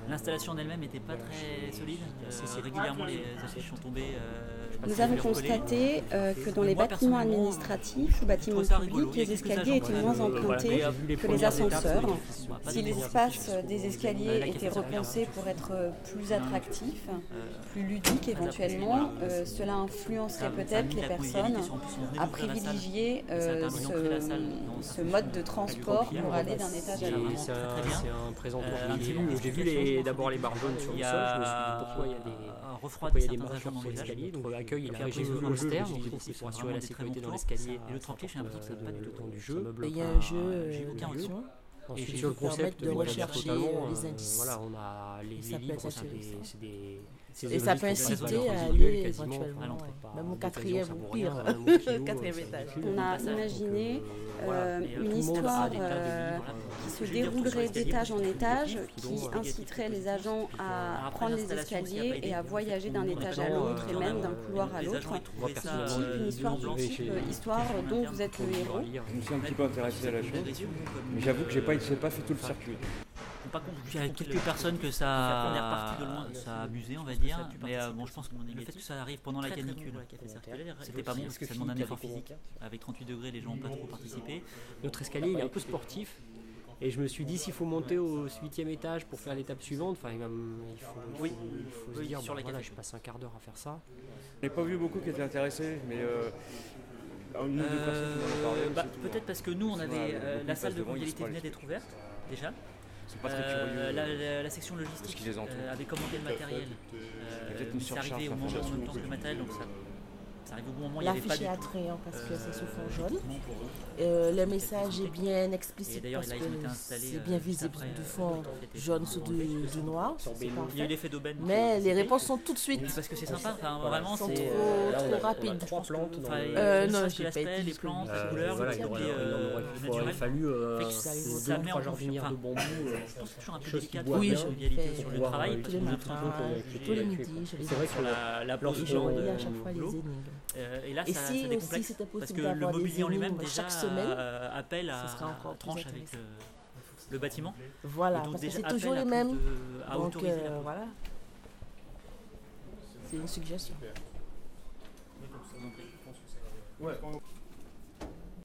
L'installation en elle-même n'était pas très solide. Régulièrement, les affiches sont tombées. Nous avons constaté que dans les bâtiments administratifs ou bâtiments publics, les escaliers étaient moins empruntés que les ascenseurs. Si l'espace des escaliers était repensé pour être plus attractif, plus ludique éventuellement, cela influencerait peut-être les personnes à privilégier ce mode de transport pour aller d'un étage à l'autre. C'est un présentoir. J'ai vu d'abord les barres jaunes sur le sol, je me suis dit pourquoi il y a des marcheurs sur l'escalier. Donc l'accueil, j'ai vu le jeu, pour assurer la sécurité dans l'escalier. Et le tremplin, j'ai l'impression que ça n'a pas du tout le temps du jeu. Il y a un jeu j'ai eu aucun retour. Ensuite, sur le concept de rechercher les indices. Voilà, on a les livres, et ça peut inciter à aller éventuellement, même au quatrième ou pire, quatrième étage. On a imaginé une histoire qui se déroulerait d'étage en étage, qui inciterait les agents à prendre les escaliers et à voyager d'un étage à l'autre et même d'un couloir à l'autre. Une histoire du type histoire dont vous êtes le héros. Je me suis un petit peu intéressé à la chose, mais j'avoue que j'ai pas fait tout le circuit. Par contre, il y a quelques personnes que ça a amusé, on va dire. Mais bon, je pense que le fait que ça arrive pendant la canicule, c'était pas bon parce que ça demande un effort physique. Avec 38 degrés, les gens n'ont pas trop participé. Notre escalier, il est un peu sportif. Et je me suis dit, s'il faut monter au 8e étage pour faire l'étape suivante, il faut se dire, voilà, je passe un quart d'heure à faire ça. Je n'ai pas vu beaucoup qui étaient intéressés, mais une ou deux personnes qui m'en ont parlé. Peut-être parce que nous, on avait la salle de convivialité venait d'être ouverte, déjà. Pas très curieux. La section logistique avait commandé le matériel. C'est arrivé au moment que le matériel, donc ça arrive au bon moment. L'affiche est attrayant parce que c'est sous fond jaune. Le message est bien explicite parce que c'est bien visible du fond jaune sur du noir. Il y a eu l'effet d'aubaine. Mais les réponses sont tout de suite. Parce que c'est sympa. Vraiment, c'est trop rapide. 3 plantes. Non, j'ai pas été les plantes, les couleurs, il aurait fallu 2-3 jardinières de bambou. C'est toujours un peu délicat oui, sur le travail. Tous les matins, tous les midis. C'est vrai que la planche et je relis à chaque fois les énigmes. Et là, et ça si décomplexe aussi c'était parce possible que le d'avoir des mobilier en lui-même énigmes déjà chaque semaine, appelle à ce sera encore tranche avec le bâtiment. Voilà, parce que c'est toujours les mêmes. Donc voilà, c'est une suggestion. Ouais.